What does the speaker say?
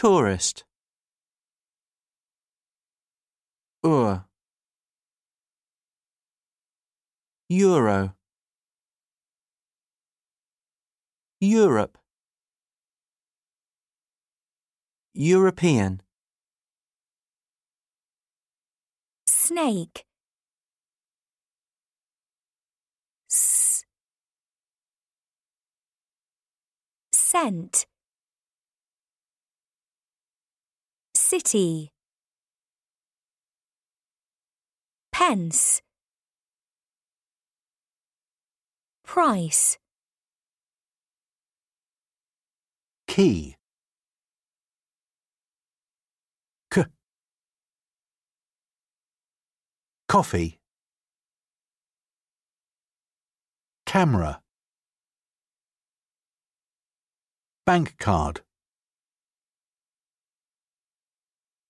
tourist. Euro. Europe. European. Snake. Scent. City. Pence. Price. Key. Coffee. Camera. Bank card.